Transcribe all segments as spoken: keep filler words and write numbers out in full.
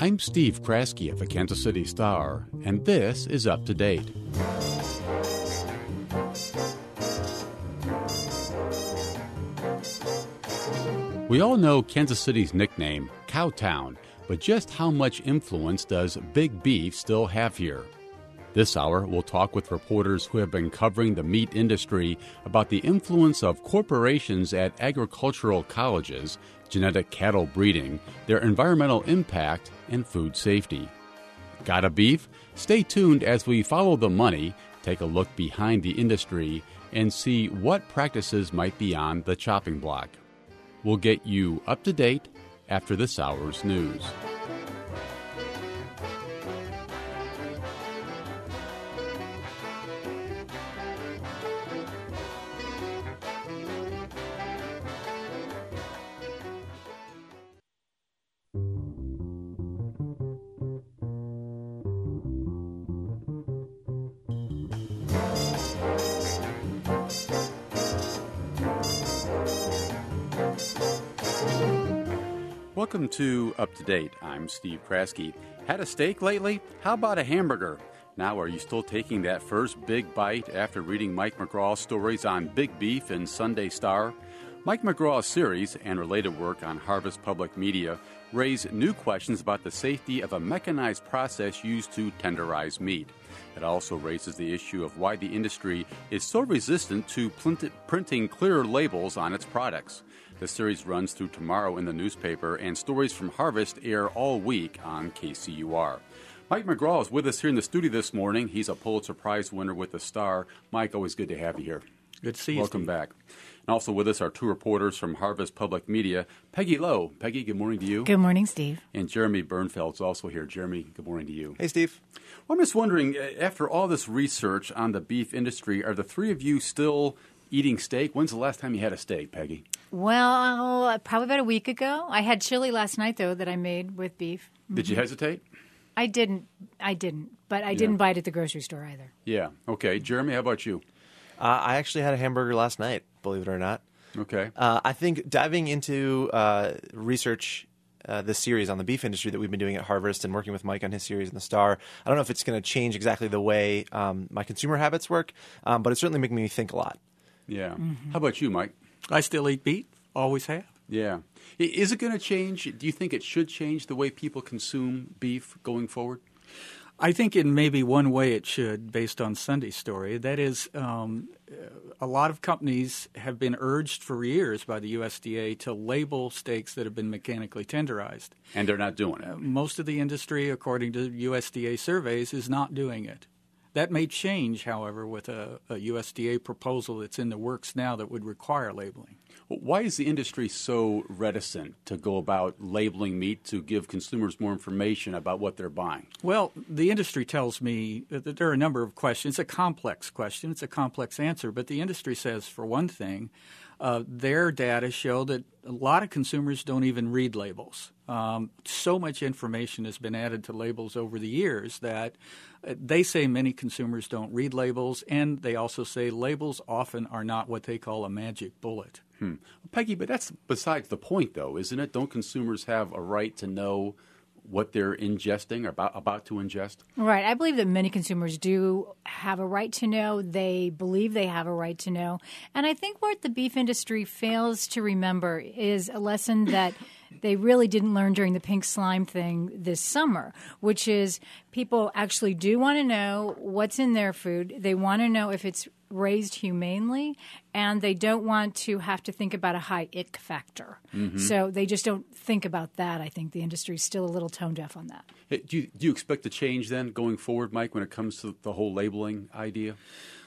I'm Steve Kraske of the Kansas City Star, and this is Up to Date. We all know Kansas City's nickname, Cowtown, but just how much influence does Big Beef still have here? This hour, we'll talk with reporters who have been covering the meat industry about the influence of corporations at agricultural colleges, genetic cattle breeding, their environmental impact, and food safety. Got a beef? Stay tuned as we follow the money, take a look behind the industry, and see what practices might be on the chopping block. We'll get you up to date after this hour's news. Welcome to Up to Date. I'm Steve Kraske. Had a steak lately? How about a hamburger? Now, are you still taking that first big bite after reading Mike McGraw's stories on Big Beef in Sunday Star? Mike McGraw's series and related work on Harvest Public Media raise new questions about the safety of a mechanized process used to tenderize meat. It also raises the issue of why the industry is so resistant to printing clearer labels on its products. The series runs through tomorrow in the newspaper, and stories from Harvest air all week on K C U R. Mike McGraw is with us here in the studio this morning. He's a Pulitzer Prize winner with the Star. Mike, always good to have you here. Good to see you, Welcome Steve. back. And also with us are two reporters from Harvest Public Media, Peggy Lowe. Peggy, good morning to you. Good morning, Steve. And Jeremy Bernfeld's also here. Jeremy, good morning to you. Hey, Steve. Well, I'm just wondering, after all this research on the beef industry, are the three of you still eating steak? When's the last time you had a steak, Peggy? Well, probably about a week ago. I had chili last night, though, that I made with beef. Mm-hmm. Did you hesitate? I didn't. I didn't. But I Yeah. didn't buy it at the grocery store either. Yeah. Okay. Jeremy, how about you? Uh, I actually had a hamburger last night, believe it or not. Okay. Uh, I think diving into uh, research, uh, this series on the beef industry that we've been doing at Harvest and working with Mike on his series in the Star, I don't know if it's going to change exactly the way um, my consumer habits work, um, but it's certainly making me think a lot. Yeah. Mm-hmm. How about you, Mike? I still eat beef, always have. Yeah. I- Is it going to change? Do you think it should change the way people consume beef going forward? I think in maybe one way it should, based on Sunday's story. That is, um, a lot of companies have been urged for years by the U S D A to label steaks that have been mechanically tenderized. And they're not doing Uh, it. most of the industry, according to U S D A surveys, is not doing it. That may change, however, with a, a U S D A proposal that's in the works now that would require labeling. Why is the industry so reticent to go about labeling meat to give consumers more information about what they're buying? Well, the industry tells me that there are a number of questions. It's a complex question. It's a complex answer. But the industry says, for one thing, uh, their data show that a lot of consumers don't even read labels. Um, so much information has been added to labels over the years that uh, they say many consumers don't read labels, and they also say labels often are not what they call a magic bullet. Hmm. Peggy, but that's besides the point, though, isn't it? Don't consumers have a right to know what they're ingesting or about, about to ingest? Right. I believe that many consumers do have a right to know. They believe they have a right to know. And I think what the beef industry fails to remember is a lesson that they really didn't learn during the pink slime thing this summer, which is people actually do want to know what's in their food. They want to know if it's raised humanely, and they don't want to have to think about a high ick factor. Mm-hmm. So they just don't think about that. I think the industry is still a little tone deaf on that. Hey, do you, do you expect a change then going forward, Mike, when it comes to the whole labeling idea?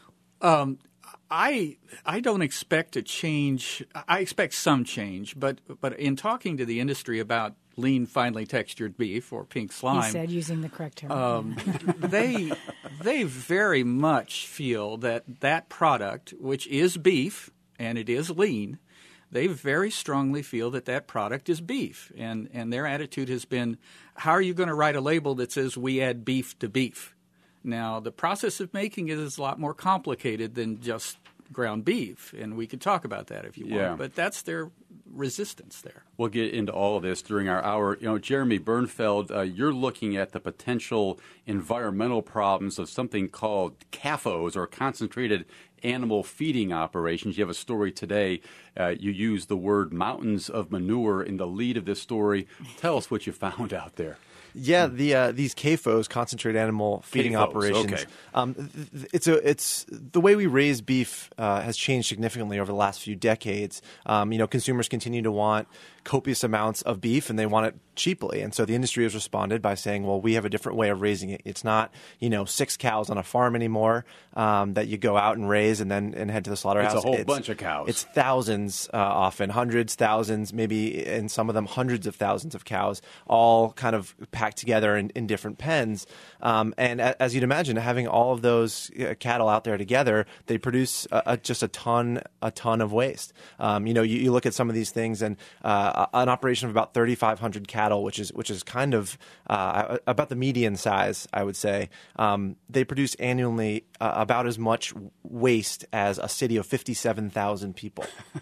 Um, I I don't expect a change. I expect some change, but but in talking to the industry about lean, finely textured beef or pink slime, He said using the correct term. um, they they very much feel that that product, which is beef and it is lean, they very strongly feel that that product is beef, and and their attitude has been, how are you going to write a label that says we add beef to beef? Now, the process of making it is a lot more complicated than just ground beef, and we could talk about that if you want. Yeah. But that's their resistance there. We'll get into all of this during our hour. You know, Jeremy Bernfeld, uh, you're looking at the potential environmental problems of something called C A F Os, or concentrated animal feeding operations. You have a story today. Uh, you use the word mountains of manure in the lead of this story. Tell us what you found out there. Yeah, the uh, these C A F Os, concentrated animal feeding C A F Os, operations. okay. Um, th- it's a it's the way we raise beef uh, has changed significantly over the last few decades. Um, you know, consumers continue to want copious amounts of beef, and they want it cheaply. And so the industry has responded by saying, well, we have a different way of raising it. It's not, you know, six cows on a farm anymore um, that you go out and raise and then and head to the slaughterhouse. It's a whole it's, bunch of cows. It's thousands, uh, often hundreds, thousands, maybe in some of them hundreds of thousands of cows, all kind of packed together in, in different pens. Um, and a, as you'd imagine, having all of those uh, cattle out there together, they produce a, a, just a ton, a ton of waste. Um, you know, you, you look at some of these things, and uh, an operation of about thirty-five hundred cattle, which is which is kind of uh, about the median size, I would say. Um, they produce annually uh, about as much waste as a city of fifty-seven thousand people.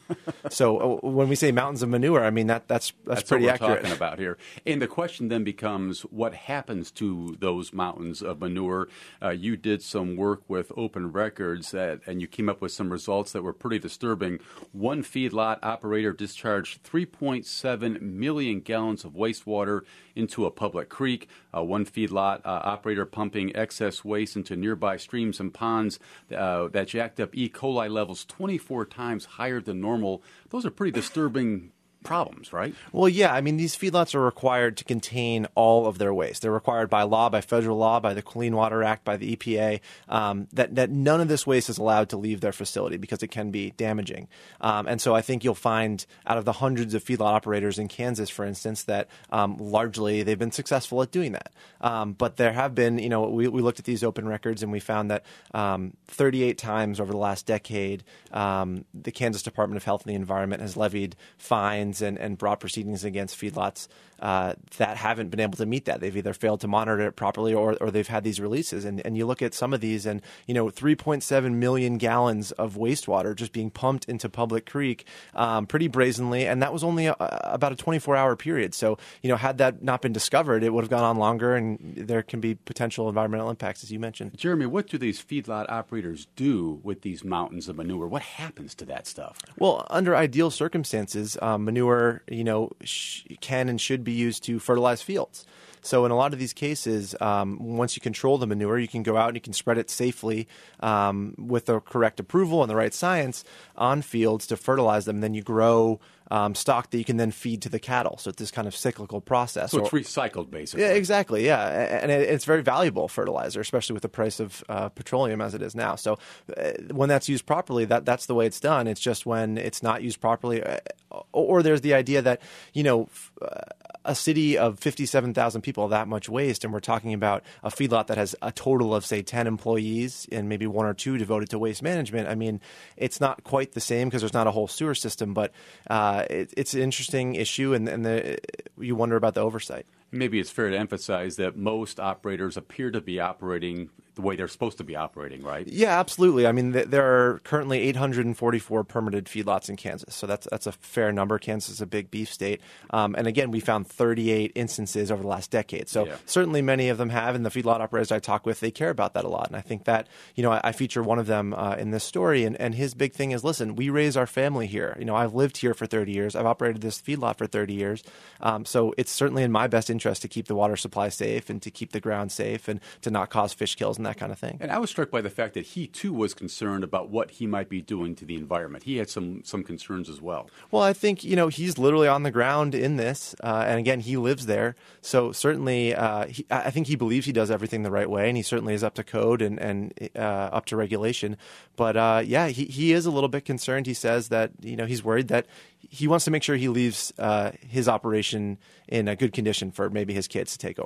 So uh, when we say mountains of manure, I mean that that's that's, That's pretty what we're accurate. talking about here. And the question then becomes, what happens to those mountains of manure? Uh, you did some work with Open Records, that, and you came up with some results that were pretty disturbing. One feedlot operator discharged three point seven million gallons of wastewater into a public creek. Uh, one feedlot uh, operator pumping excess waste into nearby streams and ponds uh, that jacked up E. coli levels twenty-four times higher than normal. Those are pretty disturbing problems, right? Well, yeah. I mean, these feedlots are required to contain all of their waste. They're required by law, by federal law, by the Clean Water Act, by the E P A, um, that, that none of this waste is allowed to leave their facility because it can be damaging. Um, and so I think you'll find out of the hundreds of feedlot operators in Kansas, for instance, that um, largely they've been successful at doing that. Um, but there have been, you know, we, we looked at these open records and we found that um, thirty-eight times over the last decade, um, the Kansas Department of Health and the Environment has levied fines and, and brought proceedings against feedlots uh, that haven't been able to meet that. They've either failed to monitor it properly or, or they've had these releases. And, and you look at some of these and, you know, three point seven million gallons of wastewater just being pumped into Public Creek um, pretty brazenly. And that was only a, about a twenty-four hour period. So, you know, had that not been discovered, it would have gone on longer and there can be potential environmental impacts, as you mentioned. Jeremy, what do these feedlot operators do with these mountains of manure? What happens to that stuff? Well, under ideal circumstances, um, manure, you know, sh- can and should be used to fertilize fields. So in a lot of these cases, um, once you control the manure, you can go out and you can spread it safely um, with the correct approval and the right science on fields to fertilize them. And then you grow um, stock that you can then feed to the cattle. So it's this kind of cyclical process. So it's or, recycled, basically. Yeah, exactly. Yeah, and it, it's very valuable fertilizer, especially with the price of uh, petroleum as it is now. So uh, when that's used properly, that that's the way it's done. It's just when it's not used properly, uh, or there's the idea that, you know, uh, a city of fifty-seven thousand people have that much waste, and we're talking about a feedlot that has a total of, say, ten employees and maybe one or two devoted to waste management. I mean, it's not quite the same because there's not a whole sewer system, but uh, it, it's an interesting issue, and, and the, you wonder about the oversight. Maybe it's fair to emphasize that most operators appear to be operating the way they're supposed to be operating, right? Yeah, absolutely. I mean, th- there are currently eight hundred forty-four permitted feedlots in Kansas, so that's that's a fair number. Kansas is a big beef state, um, and again, we found thirty-eight instances over the last decade. So yeah. certainly many of them have, and the feedlot operators I talk with, they care about that a lot. And I think that, you know, I, I feature one of them uh, in this story, and, and his big thing is, listen, we raise our family here. You know, I've lived here for thirty years. I've operated this feedlot for thirty years, um, so it's certainly in my best interest to keep the water supply safe and to keep the ground safe and to not cause fish kills and that kind of thing. And I was struck by the fact that he, too, was concerned about what he might be doing to the environment. He had some some concerns as well. Well, I think, you know, he's literally on the ground in this. Uh, and again, he lives there. So certainly, uh, he, I think he believes he does everything the right way. And he certainly is up to code and, and uh, up to regulation. But uh, yeah, he, he is a little bit concerned. He says that, you know, he's worried that he wants to make sure he leaves uh, his operation in a good condition for maybe his kids to take over.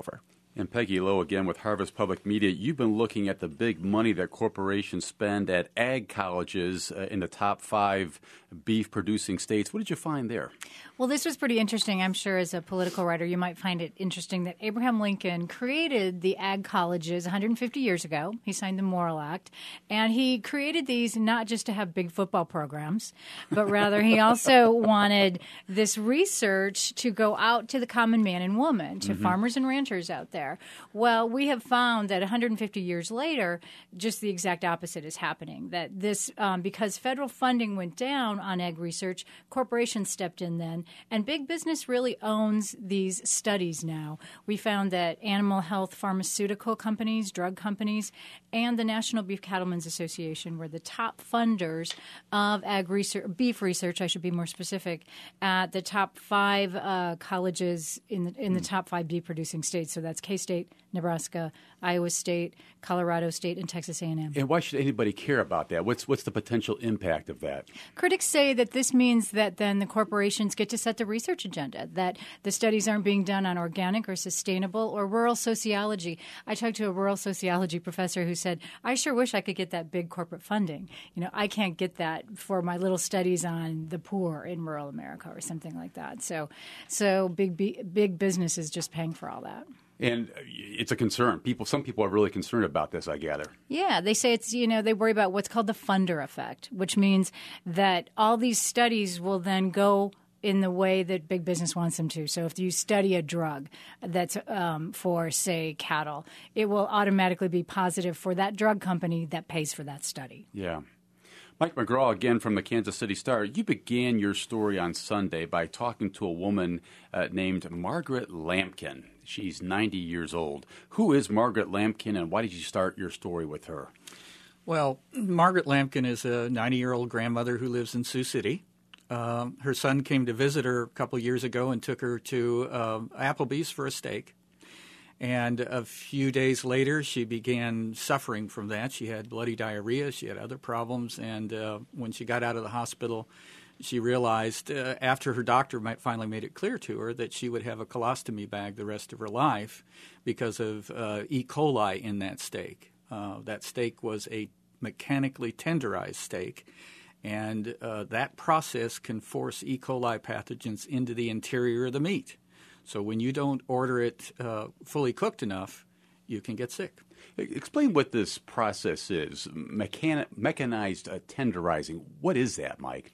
And Peggy Lowe again with Harvest Public Media. You've been looking at the big money that corporations spend at ag colleges uh, in the top five beef-producing states. What did you find there? Well, this was pretty interesting. I'm sure as a political writer you might find it interesting that Abraham Lincoln created the ag colleges one hundred fifty years ago. He signed the Morrill Act. And he created these not just to have big football programs, but rather he also wanted this research to go out to the common man and woman, to mm-hmm. farmers and ranchers out there. Well, we have found that one hundred fifty years later, just the exact opposite is happening. That this, um, because federal funding went down on ag research, corporations stepped in then, and big business really owns these studies now. We found that animal health pharmaceutical companies, drug companies, and the National Beef Cattlemen's Association were the top funders of ag research, beef research, I should be more specific, at the top five uh, colleges in the, in the top five beef-producing states. So that's K-State, Nebraska, Iowa State, Colorado State, and Texas A and M. And why should anybody care about that? What's what's the potential impact of that? Critics say that this means that then the corporations get to set the research agenda, that the studies aren't being done on organic or sustainable or rural sociology. I talked to a rural sociology professor who said, I sure wish I could get that big corporate funding. You know, I can't get that for my little studies on the poor in rural America or something like that. So, so big, big business is just paying for all that. And it's a concern. People, some people are really concerned about this, I gather. Yeah, they say it's, you know, they worry about what's called the funder effect, which means that all these studies will then go in the way that big business wants them to. So if you study a drug that's um, for, say, cattle, it will automatically be positive for that drug company that pays for that study. Yeah. Mike McGraw, again from the Kansas City Star. You began your story on Sunday by talking to a woman uh, named Margaret Lampkin. She's ninety years old. Who is Margaret Lampkin, and why did you start your story with her? Well, Margaret Lampkin is a ninety-year-old grandmother who lives in Sioux City. Um, her son came to visit her a couple years ago and took her to uh, Applebee's for a steak. And a few days later, she began suffering from that. She had bloody diarrhea. She had other problems. And uh, when she got out of the hospital, she realized uh, after her doctor might finally made it clear to her that she would have a colostomy bag the rest of her life because of uh, E. coli in that steak. Uh, that steak was a mechanically tenderized steak. And uh, that process can force E. coli pathogens into the interior of the meat. So when you don't order it uh, fully cooked enough, you can get sick. Explain what this process is, Mechan- mechanized uh, tenderizing. What is that, Mike?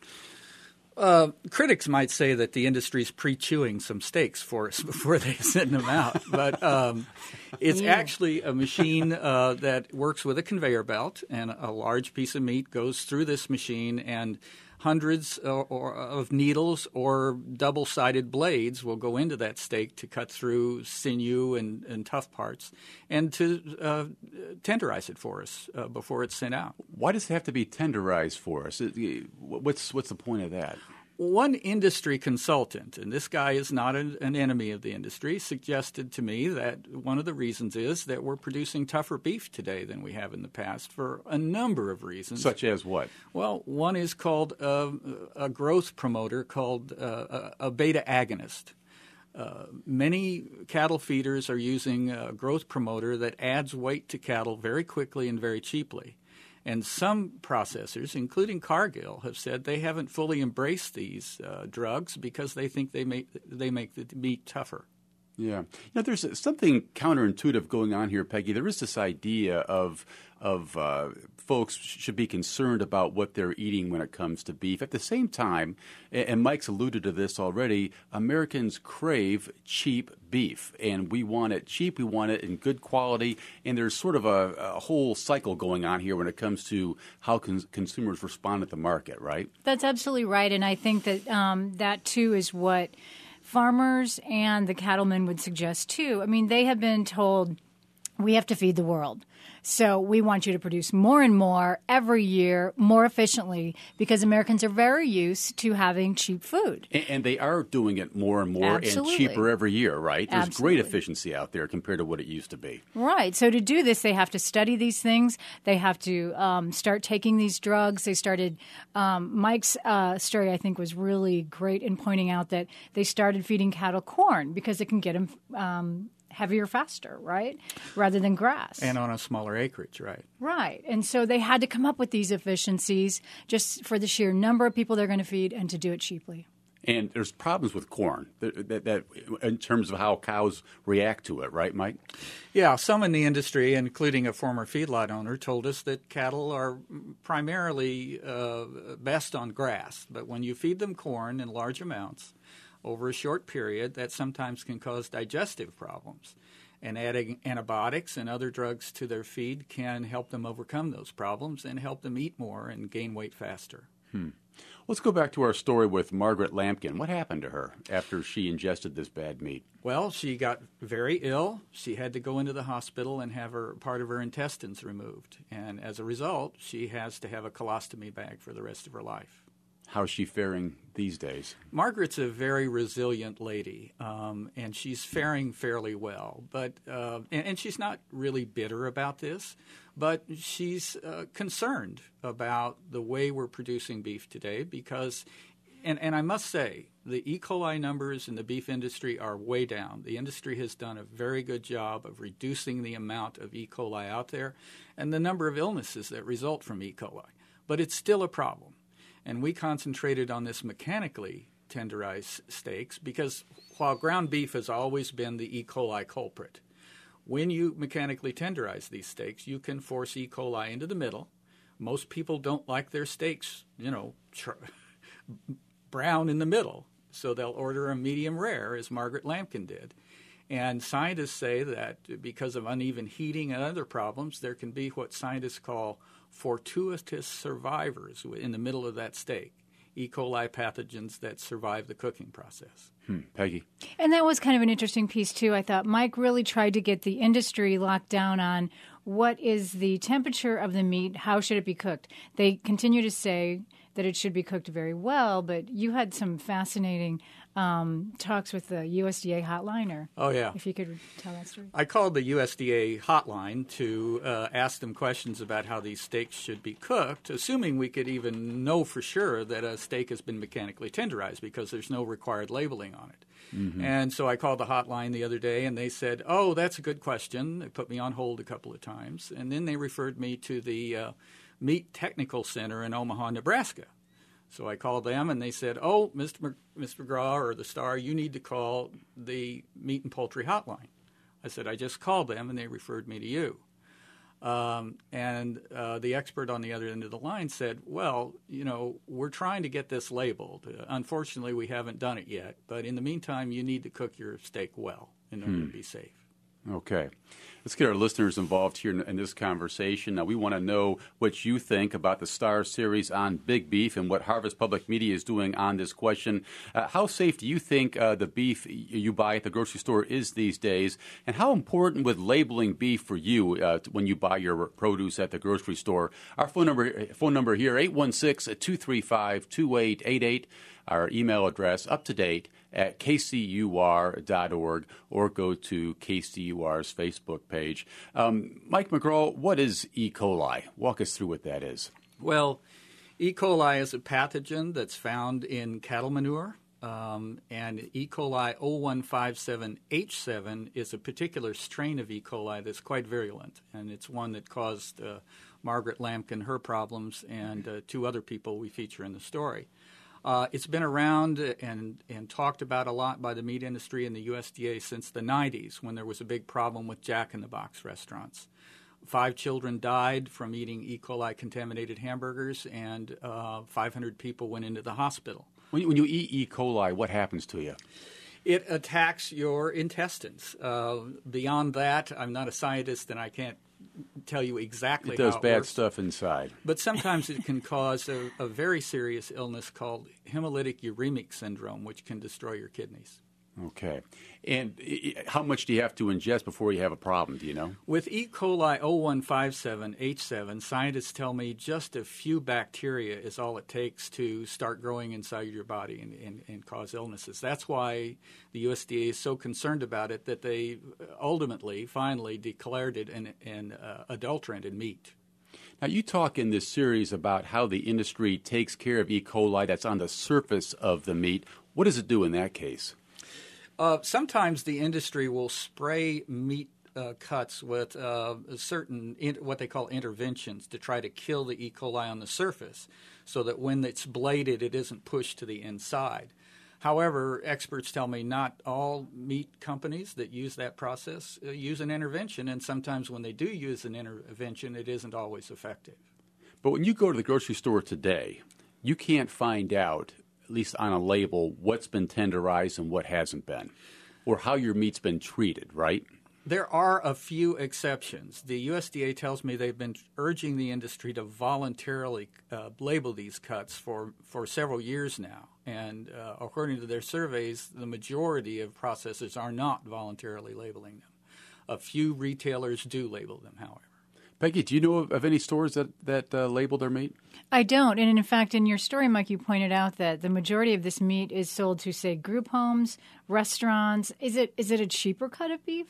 Uh, critics might say that the industry's pre-chewing some steaks for us before they send them out. But um, it's yeah. actually a machine uh, that works with a conveyor belt, and a large piece of meat goes through this machine, and hundreds uh, or, of needles or double-sided blades will go into that steak to cut through sinew and, and tough parts and to uh, tenderize it for us uh, before it's sent out. Why does it have to be tenderized for us? What's, what's the point of that? One industry consultant, and this guy is not an, an enemy of the industry, suggested to me that one of the reasons is that we're producing tougher beef today than we have in the past for a number of reasons. Such as what? Well, one is called uh, a growth promoter called uh, a, a beta agonist. Uh, many cattle feeders are using a growth promoter that adds weight to cattle very quickly and very cheaply. And some processors, including Cargill, have said they haven't fully embraced these uh, drugs because they think they make they make the meat tougher. Yeah. You know, there's something counterintuitive going on here, Peggy. There is this idea of of uh, folks should be concerned about what they're eating when it comes to beef. At the same time, and Mike's alluded to this already, Americans crave cheap beef, and we want it cheap. We want it in good quality, and there's sort of a, a whole cycle going on here when it comes to how cons- consumers respond at the market, right? That's absolutely right, and I think that um, that, too, is what farmers and the cattlemen would suggest, too. I mean, they have been told, we have to feed the world. So we want you to produce more and more every year, more efficiently, because Americans are very used to having cheap food. And, and they are doing it more and more Absolutely. and cheaper every year, right? There's Absolutely. great efficiency out there compared to what it used to be. Right. So to do this, they have to study these things. They have to um, start taking these drugs. They started um, – Mike's uh, story, I think, was really great in pointing out that they started feeding cattle corn because it can get them um, – heavier, faster, right, rather than grass. And on a smaller acreage, right. Right. And so they had to come up with these efficiencies just for the sheer number of people they're going to feed and to do it cheaply. And there's problems with corn that, that, that in terms of how cows react to it, right, Mike? Yeah, some in the industry, including a former feedlot owner, told us that cattle are primarily uh, best on grass. But when you feed them corn in large amounts over a short period, that sometimes can cause digestive problems. And adding antibiotics and other drugs to their feed can help them overcome those problems and help them eat more and gain weight faster. Hmm. Let's go back to our story with Margaret Lampkin. What happened to her after she ingested this bad meat? Well, she got very ill. She had to go into the hospital and have her part of her intestines removed. And as a result, she has to have a colostomy bag for the rest of her life. How's she faring these days? Margaret's a very resilient lady, um, and she's faring fairly well. But uh, and, and she's not really bitter about this, but she's uh, concerned about the way we're producing beef today because, and, and I must say, the E. coli numbers in the beef industry are way down. The industry has done a very good job of reducing the amount of E. coli out there and the number of illnesses that result from E. coli. But it's still a problem. And we concentrated on this mechanically tenderized steaks because while ground beef has always been the E. coli culprit, when you mechanically tenderize these steaks, you can force E. coli into the middle. Most people don't like their steaks, you know, tr- brown in the middle, so they'll order a medium rare, as Margaret Lampkin did. And scientists say that because of uneven heating and other problems, there can be what scientists call fortuitous survivors in the middle of that steak, E. coli pathogens that survive the cooking process. Hmm. Peggy? And that was kind of an interesting piece, too. I thought Mike really tried to get the industry locked down on what is the temperature of the meat, how should it be cooked. They continue to say that it should be cooked very well, but you had some fascinating um, talks with the U S D A hotliner. Oh, yeah. If you could tell that story. I called the U S D A hotline to uh, ask them questions about how these steaks should be cooked, assuming we could even know for sure that a steak has been mechanically tenderized because there's no required labeling on it. Mm-hmm. And so I called the hotline the other day, and they said, oh, that's a good question. They put me on hold a couple of times. And then they referred me to the uh, Meat Technical Center in Omaha, Nebraska. So I called them, and they said, oh, Mister Mc- Mister McGraw or the Star, you need to call the Meat and Poultry Hotline. I said, I just called them, and they referred me to you. Um, and uh, the expert on the other end of the line said, well, you know, we're trying to get this labeled. Uh, unfortunately, we haven't done it yet. But in the meantime, you need to cook your steak well in order hmm. to be safe. Okay. Let's get our listeners involved here in, in this conversation. Now, we want to know what you think about the Star Series on Big Beef and what Harvest Public Media is doing on this question. Uh, how safe do you think uh, the beef you buy at the grocery store is these days? And how important would labeling be for you uh, when you buy your produce at the grocery store? Our phone number, phone number here, eight one six, two three five, two eight eight eight. Our email address, up to date, at k c u r dot org, or go to K C U R's Facebook page. Um, Mike McGraw, what is E. coli? Walk us through what that is. Well, E. coli is a pathogen that's found in cattle manure, um, and E. coli oh one five seven H seven is a particular strain of E. coli that's quite virulent, and it's one that caused uh, Margaret Lampkin her problems and uh, two other people we feature in the story. Uh, it's been around and, and talked about a lot by the meat industry and the U S D A since the nineties, when there was a big problem with Jack-in-the-Box restaurants. Five children died from eating E. coli-contaminated hamburgers, and uh, five hundred people went into the hospital. When you, when you eat E. coli, what happens to you? It attacks your intestines. Uh, beyond that, I'm not a scientist, and I can't tell you exactly it does how it bad works. stuff inside. But sometimes it can cause a, a very serious illness called hemolytic uremic syndrome, which can destroy your kidneys. Okay. And how much do you have to ingest before you have a problem, do you know? With E. coli oh one five seven H seven, scientists tell me just a few bacteria is all it takes to start growing inside your body and, and, and cause illnesses. That's why the U S D A is so concerned about it that they ultimately, finally, declared it an, an uh, adulterant in meat. Now, you talk in this series about how the industry takes care of E. coli that's on the surface of the meat. What does it do in that case? Uh, sometimes the industry will spray meat uh, cuts with uh, certain in, what they call interventions to try to kill the E. coli on the surface, so that when it's bladed, it isn't pushed to the inside. However, experts tell me not all meat companies that use that process uh, use an intervention, and sometimes when they do use an intervention, it isn't always effective. But when you go to the grocery store today, you can't find out, at least on a label, what's been tenderized and what hasn't been, or how your meat's been treated, right? There are a few exceptions. The U S D A tells me they've been urging the industry to voluntarily uh, label these cuts for, for several years now. And uh, according to their surveys, the majority of processors are not voluntarily labeling them. A few retailers do label them, however. Peggy, do you know of, of any stores that, that uh, label their meat? I don't. And in fact, in your story, Mike, you pointed out that the majority of this meat is sold to, say, group homes, restaurants. Is it is it a cheaper cut of beef?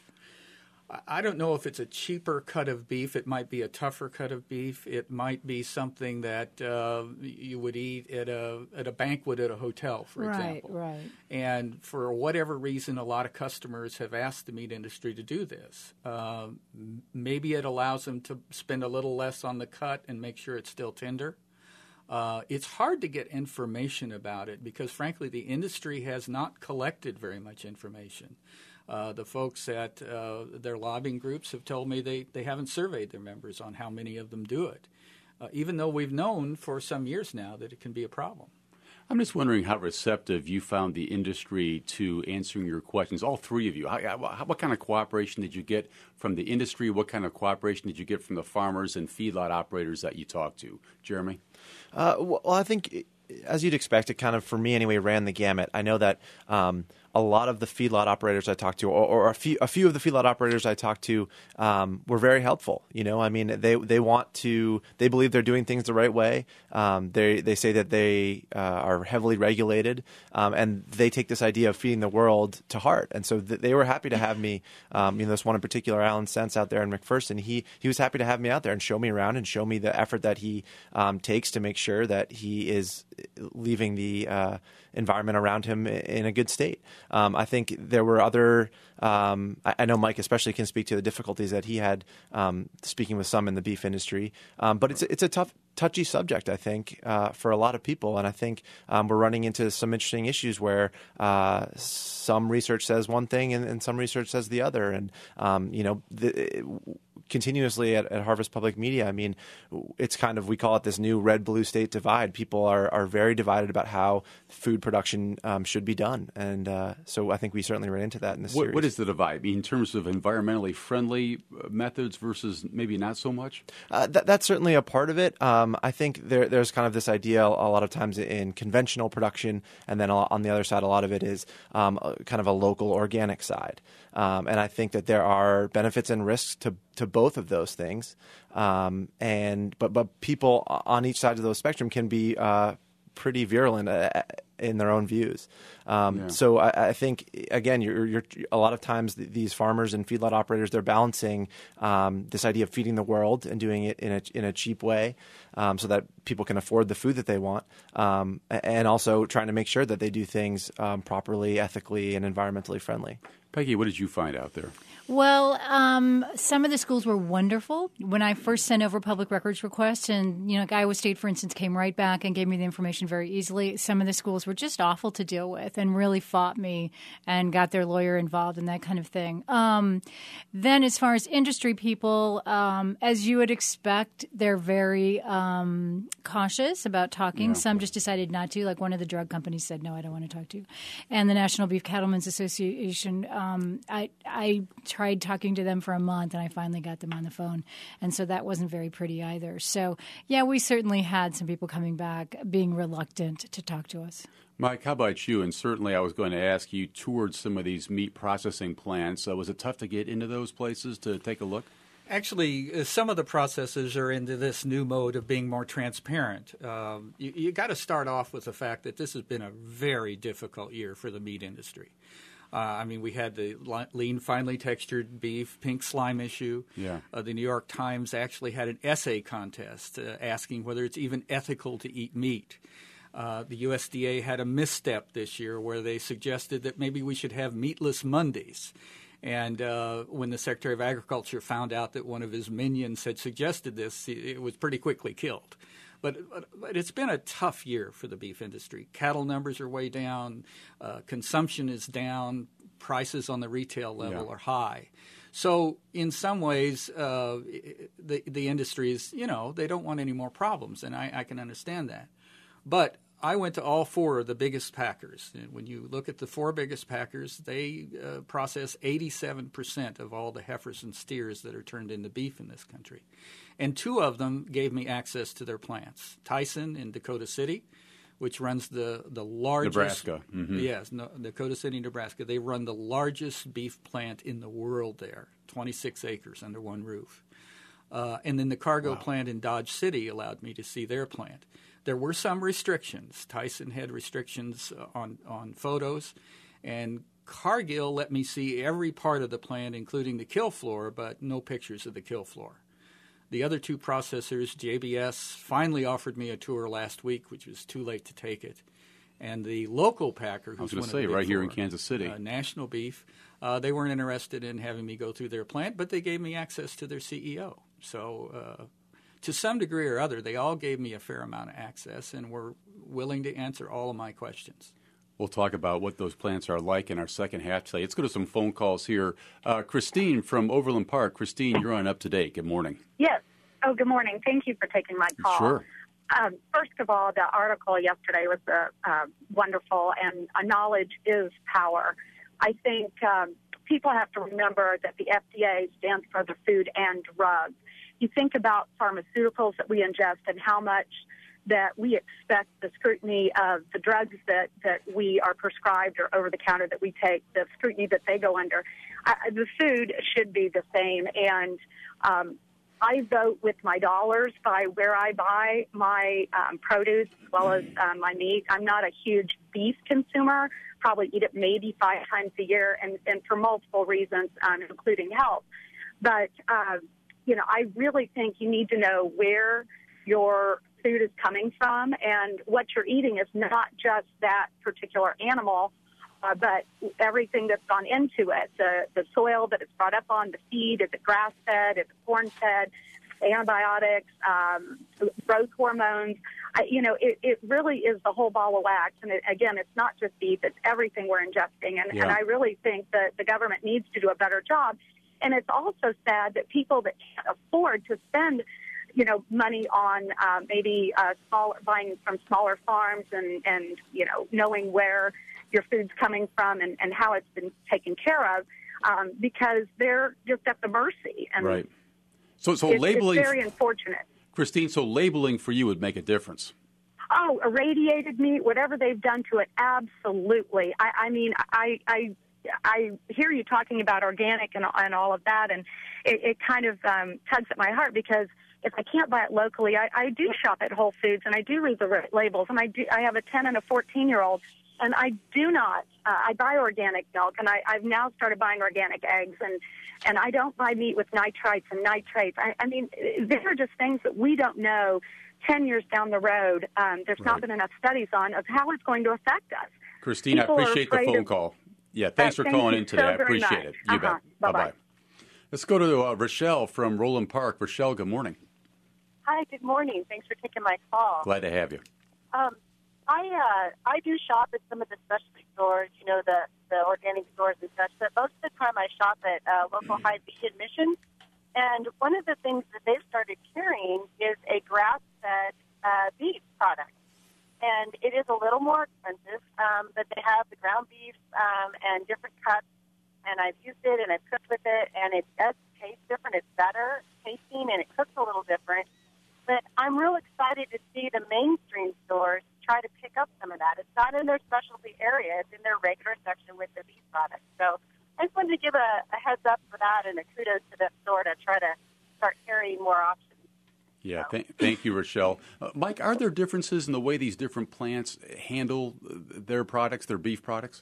I don't know if it's a cheaper cut of beef. It might be a tougher cut of beef. It might be something that uh, you would eat at a at a banquet at a hotel, for right, example. Right, right. And for whatever reason, a lot of customers have asked the meat industry to do this. Uh, maybe it allows them to spend a little less on the cut and make sure it's still tender. Uh, it's hard to get information about it because, frankly, the industry has not collected very much information. Uh, the folks at uh, their lobbying groups have told me they, they haven't surveyed their members on how many of them do it, uh, even though we've known for some years now that it can be a problem. I'm just wondering how receptive you found the industry to answering your questions, all three of you. How, how, what kind of cooperation did you get from the industry? What kind of cooperation did you get from the farmers and feedlot operators that you talked to? Jeremy? Uh, well, I think, as you'd expect, it kind of, for me anyway, ran the gamut. I know that um, a lot of the feedlot operators I talked to, or, or a few a few of the feedlot operators I talked to, um, were very helpful. You know, I mean, they they want to, they believe they're doing things the right way. Um, they they say that they uh, are heavily regulated, um, and they take this idea of feeding the world to heart. And so th- they were happy to have me. Um, you know, this one in particular, Alan Sense out there in McPherson, he he was happy to have me out there and show me around and show me the effort that he um, takes to make sure that he is leaving the uh, environment around him in a good state. Um, I think there were other, um, I, I know Mike especially can speak to the difficulties that he had um, speaking with some in the beef industry, um, but it's, it's a tough, touchy subject, I think, uh, for a lot of people. And I think um, we're running into some interesting issues where uh, some research says one thing and, and some research says the other. And, um, you know, the, it, continuously at, at Harvest Public Media, I mean, it's kind of, we call it this new red-blue state divide. People are, are very divided about how food production um, should be done. And uh, so I think we certainly ran into that in this what, series. What is the divide in terms of environmentally friendly methods versus maybe not so much? Uh, that, that's certainly a part of it. Um, I think there, there's kind of this idea a lot of times in conventional production, and then on the other side, a lot of it is um, kind of a local organic side. Um, and I think that there are benefits and risks to to both of those things. Um, and but but people on each side of those spectrum can be uh, pretty virulent uh, in their own views. Um, yeah. So I, I think, again, you're, you're, a lot of times these farmers and feedlot operators, they're balancing um, this idea of feeding the world and doing it in a, in a cheap way um, so that people can afford the food that they want, um, and also trying to make sure that they do things um, properly, ethically, and environmentally friendly. Peggy, what did you find out there? Well, um, some of the schools were wonderful. When I first sent over public records requests, and you know, Iowa State, for instance, came right back and gave me the information very easily. Some of the schools were just awful to deal with and really fought me and got their lawyer involved and that kind of thing. Um, then, as far as industry people, um, as you would expect, they're very um, cautious about talking. Yeah. Some just decided not to. Like one of the drug companies said, "No, I don't want to talk to you." And the National Beef Cattlemen's Association, um, I, I tried talking to them for a month, and I finally got them on the phone. And so that wasn't very pretty either. So, yeah, we certainly had some people coming back being reluctant to talk to us. Mike, how about you? And certainly I was going to ask you towards some of these meat processing plants. Uh, was it tough to get into those places to take a look? Actually, some of the processors are into this new mode of being more transparent. Um, you you got to start off with the fact that this has been a very difficult year for the meat industry. Uh, I mean, we had the lean, finely textured beef, pink slime issue. Yeah. Uh, the New York Times actually had an essay contest uh, asking whether it's even ethical to eat meat. Uh, the U S D A had a misstep this year where they suggested that maybe we should have meatless Mondays. And uh, when the Secretary of Agriculture found out that one of his minions had suggested this, it was pretty quickly killed. But, but, but it's been a tough year for the beef industry. Cattle numbers are way down. Uh, consumption is down. Prices on the retail level yeah. are high. So in some ways, uh, the, the industry is, you know, they don't want any more problems, and I, I can understand that. But I went to all four of the biggest packers. And when you look at the four biggest packers, they uh, process eighty-seven percent of all the heifers and steers that are turned into beef in this country. And two of them gave me access to their plants. Tyson in Dakota City, which runs the, the largest... Nebraska. Mm-hmm. Yes, no, Dakota City, Nebraska. They run the largest beef plant in the world there, twenty-six acres under one roof. Uh, and then the cargo wow. plant in Dodge City allowed me to see their plant. There were some restrictions. Tyson had restrictions on, on photos, and Cargill let me see every part of the plant, including the kill floor, but no pictures of the kill floor. The other two processors, J B S, finally offered me a tour last week, which was too late to take it. And the local packer, who's I was going to say, right here in Kansas City, uh, National Beef, uh, they weren't interested in having me go through their plant, but they gave me access to their C E O. So uh, to some degree or other, they all gave me a fair amount of access and were willing to answer all of my questions. We'll talk about what those plants are like in our second half today. Let's go to some phone calls here. Uh, Christine from Overland Park. Christine, you're on Up to Date. Good morning. Yes. Oh, good morning. Thank you for taking my call. Sure. Um, first of all, the article yesterday was uh, uh, wonderful, and uh, knowledge is power. I think um, people have to remember that the F D A stands for the Food and Drug. You think about pharmaceuticals that we ingest and how much that we expect the scrutiny of the drugs that, that we are prescribed or over-the-counter that we take, the scrutiny that they go under. Uh, the food should be the same, and um, I vote with my dollars by where I buy my um, produce as well as um, my meat. I'm not a huge beef consumer, probably eat it maybe five times a year, and, and for multiple reasons, um, including health. But, uh, you know, I really think you need to know where your food is coming from, and what you're eating is not just that particular animal, uh, but everything that's gone into it, the, the soil that it's brought up on, the feed, is it grass-fed, is it corn-fed, antibiotics, um, growth hormones. I, you know, it, it really is the whole ball of wax. And it, again, it's not just beef, it's everything we're ingesting. And, yeah. and I really think that the government needs to do a better job. And it's also sad that people that can't afford to spend you know, money on uh, maybe uh, small, buying from smaller farms and, and, you know, knowing where your food's coming from and, and how it's been taken care of, um, because they're just at the mercy. And right. So, so it's, labeling, it's very unfortunate. Christine, so labeling for you would make a difference. Oh, irradiated meat, whatever they've done to it, absolutely. I, I mean, I, I I hear you talking about organic and, and all of that, and it, it kind of um, tugs at my heart because if I can't buy it locally, I, I do shop at Whole Foods and I do read the labels, and I do. I have a ten and a fourteen year old, and I do not. Uh, I buy organic milk, and I, I've now started buying organic eggs, and and I don't buy meat with nitrites and nitrates. I, I mean, these are just things that we don't know. Ten years down the road, um, there's right. not been enough studies on of how it's going to affect us. Christine, People I appreciate the phone of, call. Yeah, thanks uh, for thank calling in today. So I appreciate much. it. You uh-huh. bet. Bye bye. Let's go to uh, Rochelle from Roland Park. Rochelle, good morning. Hi, good morning. Thanks for taking my call. Glad to have you. Um, I uh, I do shop at some of the specialty stores, you know, the, the organic stores and such, but most of the time I shop at uh, local Hy-Vee admission. And one of the things that they've started carrying is a grass-fed uh, beef product. And it is a little more expensive, um, but they have the ground beef um, and different cuts. And I've used it and I've cooked with it, and it does taste different. It's better tasting, and it cooks a little different. But I'm real excited to see the mainstream stores try to pick up some of that. It's not in their specialty area. It's in their regular section with the beef products. So I just wanted to give a, a heads up for that and a kudos to that store to try to start carrying more options. Yeah, th- thank you, Rochelle. Uh, Mike, are there differences in the way these different plants handle their products, their beef products?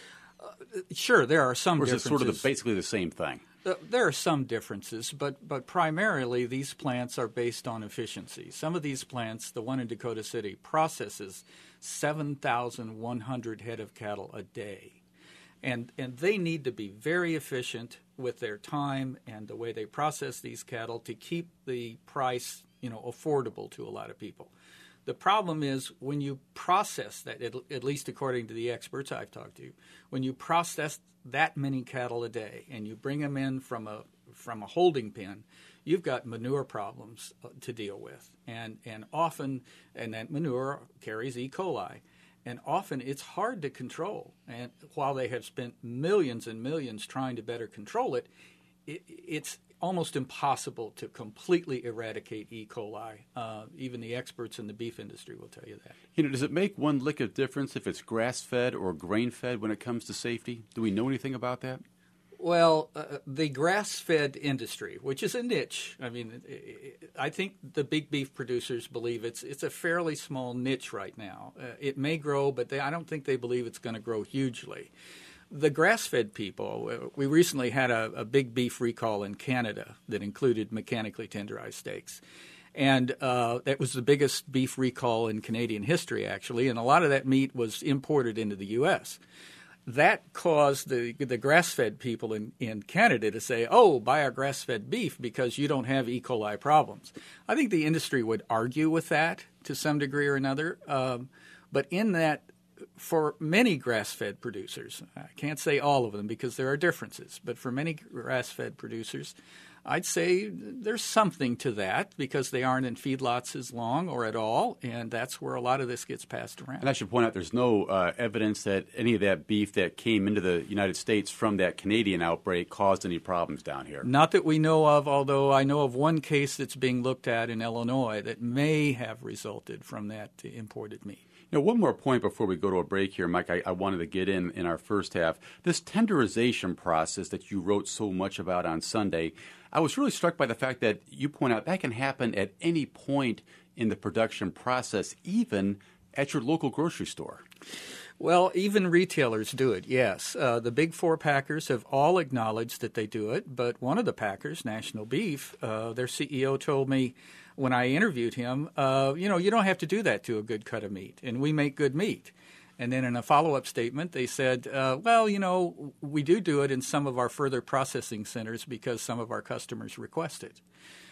Uh, sure, there are some or is differences. it sort of the, basically the same thing? Uh, there are some differences, but, but primarily these plants are based on efficiency. Some of these plants, the one in Dakota City, processes seven thousand one hundred head of cattle a day. And and they need to be very efficient with their time and the way they process these cattle to keep the price, you know, affordable to a lot of people. The problem is when you process that, at, at least according to the experts I've talked to, when you process that many cattle a day and you bring them in from a from a holding pen, you've got manure problems to deal with, and and often and that manure carries E. coli. And often it's hard to control. And while they have spent millions and millions trying to better control it, it it's almost impossible to completely eradicate E. coli. Uh, even the experts in the beef industry will tell you that. You know, does it make one lick of difference if it's grass-fed or grain-fed when it comes to safety? Do we know anything about that? Well, uh, the grass-fed industry, which is a niche, I mean, I think the big beef producers believe it's it's a fairly small niche right now. Uh, it may grow, but they, I don't think they believe it's going to grow hugely. The grass-fed people, we recently had a, a big beef recall in Canada that included mechanically tenderized steaks. And uh, that was the biggest beef recall in Canadian history, actually, and a lot of that meat was imported into the U S That caused the the grass-fed people in, in Canada to say, oh, buy our grass-fed beef because you don't have E. coli problems. I think the industry would argue with that to some degree or another. Um, but in that, for many grass-fed producers, I can't say all of them because there are differences, but for many grass-fed producers, I'd say there's something to that because they aren't in feedlots as long or at all, and that's where a lot of this gets passed around. And I should point out there's no uh, evidence that any of that beef that came into the United States from that Canadian outbreak caused any problems down here. Not that we know of, although I know of one case that's being looked at in Illinois that may have resulted from that imported meat. You know, one more point before we go to a break here, Mike, I, I wanted to get in in our first half. This tenderization process that you wrote so much about on Sunday, I was really struck by the fact that you point out that can happen at any point in the production process, even at your local grocery store. Well, even retailers do it, yes. Uh, the big four packers have all acknowledged that they do it, but one of the packers, National Beef, uh, their C E O told me when I interviewed him, uh, you know, you don't have to do that to a good cut of meat, and we make good meat. And then in a follow-up statement, they said, uh, well, you know, we do do it in some of our further processing centers because some of our customers request it.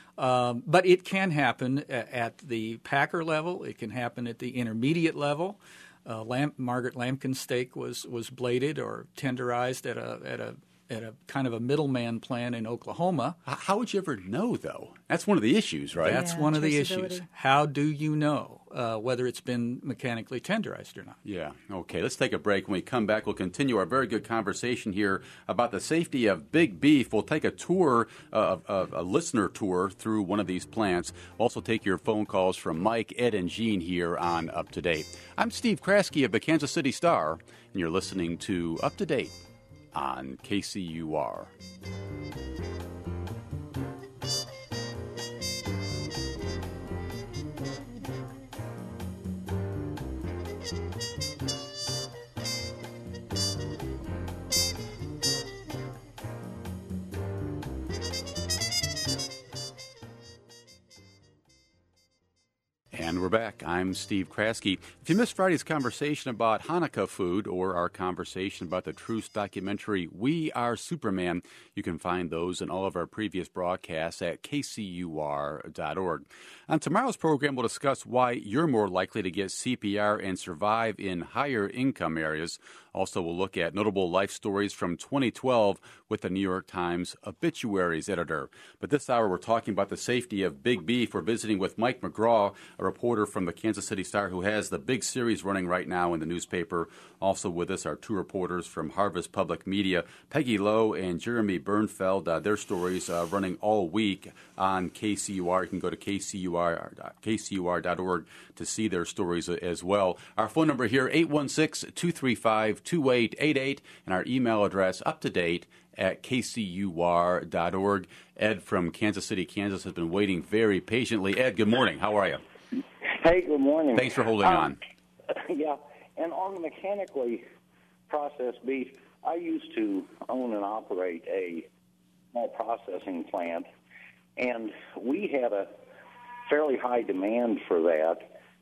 Um, but it can happen at the packer level. It can happen at the intermediate level. Uh, Lam- Margaret Lampkin's steak was, was bladed or tenderized at a at a at a kind of a middleman plant in Oklahoma. How would you ever know, though? That's one of the issues, right? That's yeah, one of the traceability. issues. How do you know uh, whether it's been mechanically tenderized or not? Yeah. Okay, let's take a break. When we come back, we'll continue our very good conversation here about the safety of big beef. We'll take a tour, uh, a, a listener tour through one of these plants. Also take your phone calls from Mike, Ed, and Gene here on Up to Date. I'm Steve Kraske of the Kansas City Star, and you're listening to Up to Date on K C U R. And we're back. I'm Steve Kraske. If you missed Friday's conversation about Hanukkah food or our conversation about the Truce documentary We Are Superman, you can find those in all of our previous broadcasts at K C U R dot org. On tomorrow's program, we'll discuss why you're more likely to get C P R and survive in higher income areas. Also, we'll look at notable life stories from twenty twelve with the New York Times obituaries editor. But this hour, we're talking about the safety of big beef. We're visiting with Mike McGraw, a reporter from the Kansas City Star who has the big series running right now in the newspaper. Also with us are two reporters from Harvest Public Media, Peggy Lowe and Jeremy Bernfeld. Uh, their stories uh, running all week on K C U R. You can go to K C U R dot org to see their stories as well. Our phone number here, eight one six, two three five, two eight eight eight, and our email address, uptodate at K C U R dot org. Ed from Kansas City, Kansas, has been waiting very patiently. Ed, good morning. How are you? Hey, good morning. Thanks for holding um, on. Yeah, and on the mechanically processed beef, I used to own and operate a small processing plant, and we had a fairly high demand for that.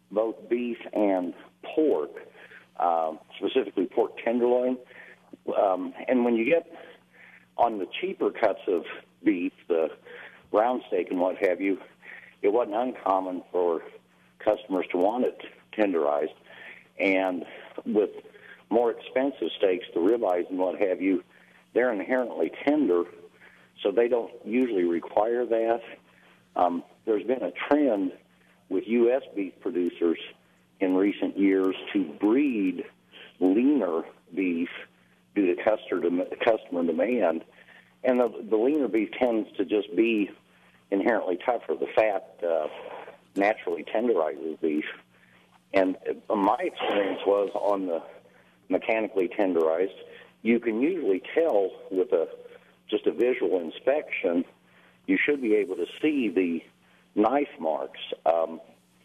both beef and pork, uh, specifically pork tenderloin. Um, and when you get on the cheaper cuts of beef, the round steak and what have you, it wasn't uncommon for customers to want it tenderized. And with more expensive steaks, the ribeyes and what have you, they're inherently tender, so they don't usually require that. Um, there's been a trend with U S beef producers in recent years to breed leaner beef due to customer, customer demand. And the, the leaner beef tends to just be inherently tougher. The fat uh, naturally tenderizes beef. And uh, my experience was on the mechanically tenderized, you can usually tell with a just a visual inspection, you should be able to see the knife marks. Um,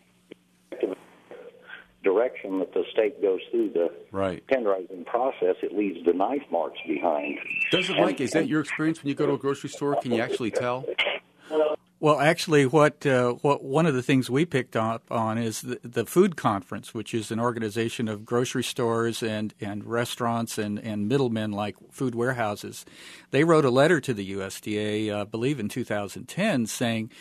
direction that the steak goes through the right. tenderizing process, it leaves the knife marks behind. Does it, Mike? Is that your experience when you go to a grocery store? Can you actually tell? Well, actually, what uh, what one of the things we picked up on is the, the Food Conference, which is an organization of grocery stores and, and restaurants and, and middlemen like food warehouses. They wrote a letter to the U S D A, uh, I believe in two thousand ten, saying,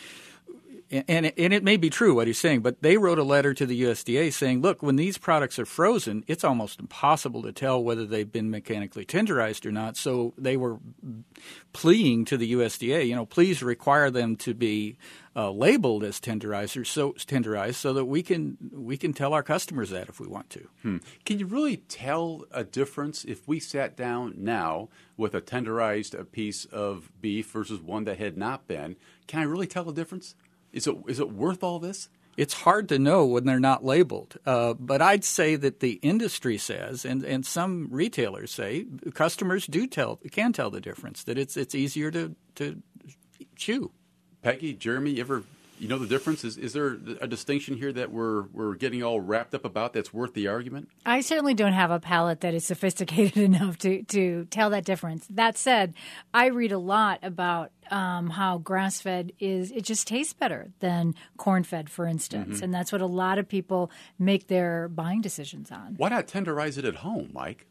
and it, and it may be true what he's saying, but they wrote a letter to the U S D A saying, look, when these products are frozen, it's almost impossible to tell whether they've been mechanically tenderized or not. So they were pleading to the U S D A, you know, please require them to be uh, labeled as tenderizers, so tenderized, so that we can we can tell our customers that if we want to. Hmm. Can you really tell a difference if we sat down now with a tenderized piece of beef versus one that had not been? Can I really tell a difference? Is it is it worth all this? It's hard to know when they're not labeled. Uh, but I'd say that the industry says, and, and some retailers say, customers do tell can tell the difference, that it's it's easier to, to chew. Peggy, Jeremy, you ever you know the difference? Is is there a distinction here that we're we're getting all wrapped up about that's worth the argument? I certainly don't have a palate that is sophisticated enough to, to tell that difference. That said, I read a lot about um, how grass-fed is – it just tastes better than corn-fed, for instance. Mm-hmm. And that's what a lot of people make their buying decisions on. Why not tenderize it at home, Mike?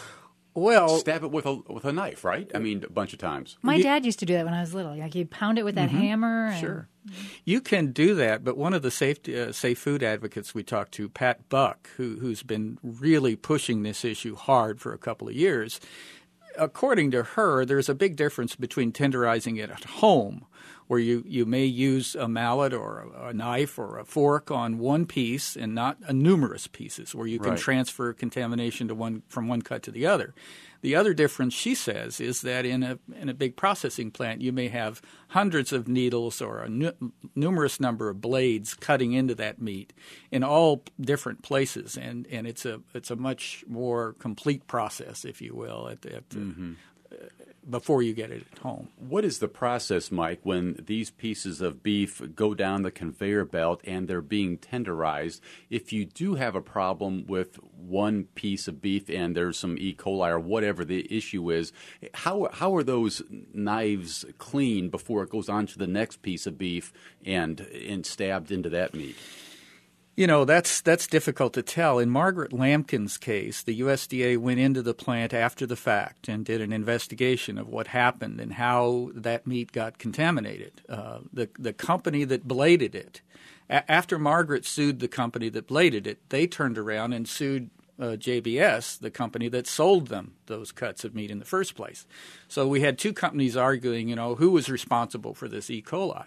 Well, stab it with a with a knife, right? I mean, a bunch of times. My you, dad used to do that when I was little. Like he'd pound it with that mm-hmm, hammer. And, sure, you can do that. But one of the safe uh, safe food advocates we talked to, Pat Buck, who who's been really pushing this issue hard for a couple of years. According to her, there's a big difference between tenderizing it at home, where you, you may use a mallet or a, a knife or a fork on one piece and not a numerous pieces, where you can right. transfer contamination to one from one cut to the other. The other difference, she says, is that in a in a big processing plant, you may have hundreds of needles or a nu- numerous number of blades cutting into that meat in all different places, and, and it's a it's a much more complete process, if you will, at, at mm-hmm. uh, before you get it at home. What is the process, Mike, when these pieces of beef go down the conveyor belt and they're being tenderized? If you do have a problem with one piece of beef and there's some E. coli or whatever the issue is, how how are those knives cleaned before it goes on to the next piece of beef and and stabbed into that meat? You know, that's that's difficult to tell. In Margaret Lampkin's case, the U S D A went into the plant after the fact and did an investigation of what happened and how that meat got contaminated. Uh, the the company that bladed it, a- after Margaret sued the company that bladed it, they turned around and sued uh, J B S, the company that sold them those cuts of meat in the first place. So we had two companies arguing, you know, who was responsible for this E. coli.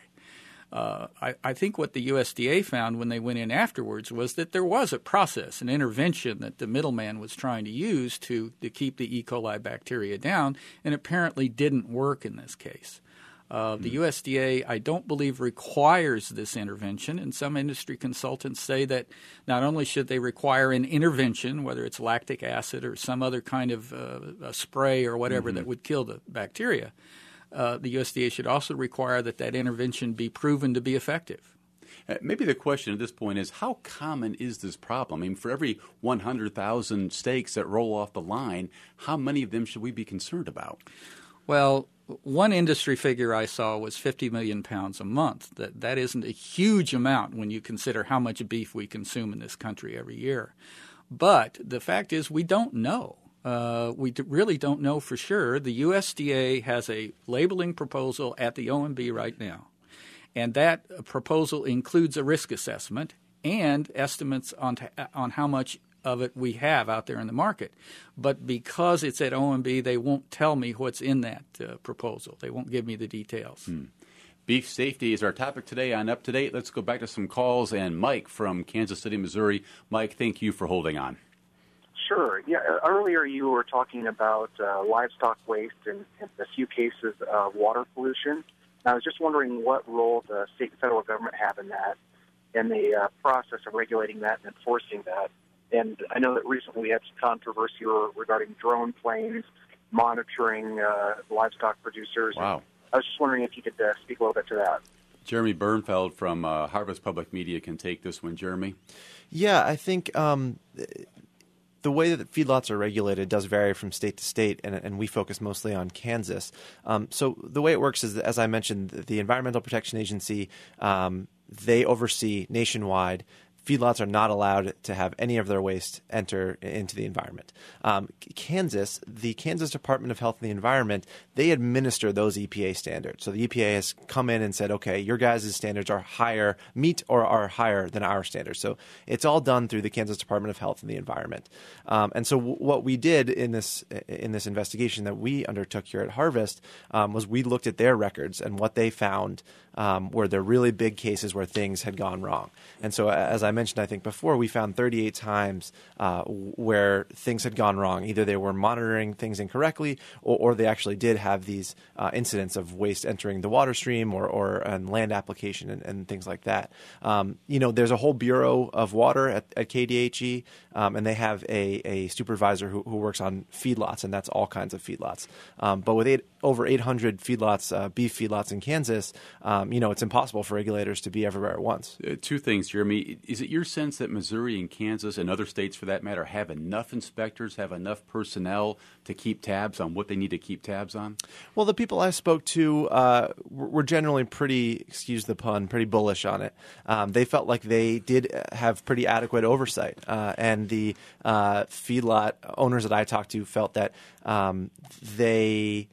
Uh, I, I think what the U S D A found when they went in afterwards was that there was a process, an intervention that the middleman was trying to use to, to keep the E. coli bacteria down, and apparently didn't work in this case. Uh, the U S D A, I don't believe, requires this intervention, and some industry consultants say that not only should they require an intervention, whether it's lactic acid or some other kind of uh, a spray or whatever mm-hmm. that would kill the bacteria, Uh, the U S D A should also require that that intervention be proven to be effective. Uh, maybe the question at this point is, how common is this problem? I mean, for every one hundred thousand steaks that roll off the line, how many of them should we be concerned about? Well, one industry figure I saw was fifty million pounds a month. That that isn't a huge amount when you consider how much beef we consume in this country every year. But the fact is we don't know. Uh, we d- really don't know for sure. The U S D A has a labeling proposal at the O M B right now, and that proposal includes a risk assessment and estimates on t- on how much of it we have out there in the market. But because it's at O M B, they won't tell me what's in that uh, proposal. They won't give me the details. Hmm. Beef safety is our topic today on Up to Date. Let's go back to some calls. And Mike from Kansas City, Missouri. Mike, thank you for holding on. Sure. Yeah. Earlier you were talking about uh, livestock waste and, and a few cases of water pollution. And I was just wondering what role the state and federal government have in that, in the uh, process of regulating that and enforcing that. And I know that recently we had some controversy regarding drone planes monitoring uh, livestock producers. Wow. And I was just wondering if you could uh, speak a little bit to that. Jeremy Bernfeld from uh, Harvest Public Media can take this one. Jeremy? Yeah, I think um, the way that feedlots are regulated does vary from state to state, and, and we focus mostly on Kansas. Um, so the way it works is, that, as I mentioned, the Environmental Protection Agency, um, they oversee nationwide. Feedlots are not allowed to have any of their waste enter into the environment. Um, Kansas, the Kansas Department of Health and the Environment, they administer those E P A standards. So the E P A has come in and said, okay, your guys' standards are higher, meet or are higher than our standards. So it's all done through the Kansas Department of Health and the Environment. Um, and so w- what we did in this in this investigation that we undertook here at Harvest um, was we looked at their records, and what they found um, were the really big cases where things had gone wrong. And so as I mentioned, I think before, we found thirty-eight times uh, where things had gone wrong. Either they were monitoring things incorrectly, or, or they actually did have these uh, incidents of waste entering the water stream or, or and land application and, and things like that. Um, you know, there's a whole Bureau of Water at, at K D H E, um, and they have a, a supervisor who, who works on feedlots, and that's all kinds of feedlots. Um, but with eight, over eight hundred feedlots, uh, beef feedlots in Kansas, um, you know, it's impossible for regulators to be everywhere at once. Uh, two things, Jeremy. Is it your sense that Missouri and Kansas and other states, for that matter, have enough inspectors, have enough personnel to keep tabs on what they need to keep tabs on? Well, the people I spoke to uh, were generally pretty, excuse the pun, pretty bullish on it. Um, they felt like they did have pretty adequate oversight. Uh, and the uh, feedlot owners that I talked to felt that um, they...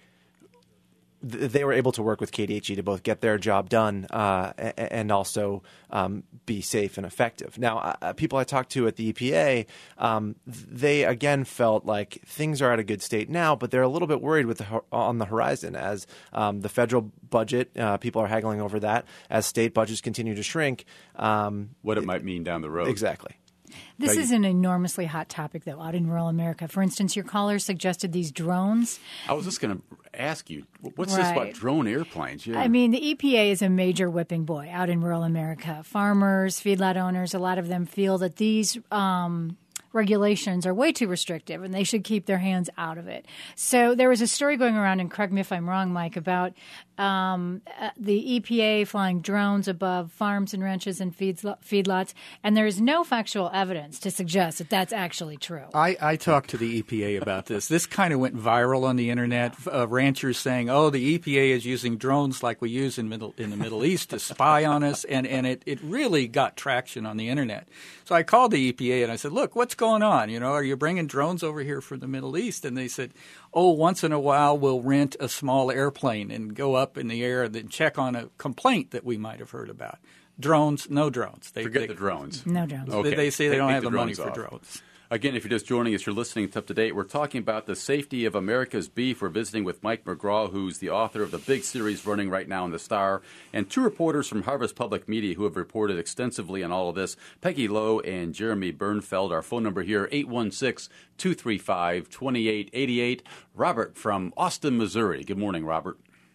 they were able to work with K D H E to both get their job done uh, and also um, be safe and effective. Now, uh, people I talked to at the E P A, um, they again felt like things are at a good state now, but they're a little bit worried with the, on the horizon as um, the federal budget, uh, people are haggling over that, as state budgets continue to shrink. Um, what it might mean down the road. Exactly. This is an enormously hot topic, though, out in rural America. For instance, your caller suggested these drones. I was just going to ask you, what's right. this about drone airplanes? Yeah. I mean, the E P A is a major whipping boy out in rural America. Farmers, feedlot owners, a lot of them feel that these um, regulations are way too restrictive and they should keep their hands out of it. So there was a story going around, and correct me if I'm wrong, Mike, about um, uh, the E P A flying drones above farms and ranches and feeds, feedlots, and there is no factual evidence to suggest that that's actually true. I, I talked to the E P A about this. This kind of went viral on the internet. Uh, ranchers saying, "Oh, the E P A is using drones like we use in middle in the Middle East to spy on us," and and it, it really got traction on the internet. So I called the E P A and I said, "Look, what's going on? You know, are you bringing drones over here from the Middle East?" And they said, "Oh, once in a while we'll rent a small airplane and go up in the air and then check on a complaint that we might have heard about." Drones, no drones. They, Forget they, the drones. No drones. Okay. They, they say they Take- don't take have the, the money drones for off. drones. Again, if you're just joining us, you're listening to Up to Date. We're talking about the safety of America's beef. We're visiting with Mike McGraw, who's the author of the big series running right now in the Star, and two reporters from Harvest Public Media who have reported extensively on all of this, Peggy Lowe and Jeremy Bernfeld. Our phone number here, eight one six, two three five, two eight eight eight. Robert from Austin, Missouri. Good morning, Robert.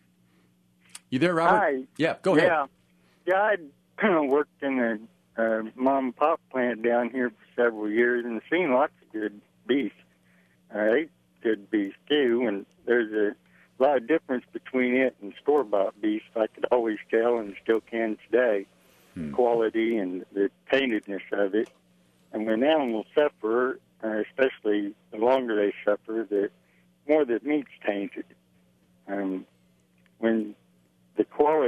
You there, Robert? Hi. Yeah, go ahead. Yeah, yeah I worked in a uh, mom and pop plant down here for several years and seen lots of good beef. I ate good beef too, and there's a lot of difference between it and store-bought beef. I could always tell, and still can today, hmm. quality and the taintedness of it. And when animals suffer, uh, especially the longer they suffer, the more the meat's tainted. Um,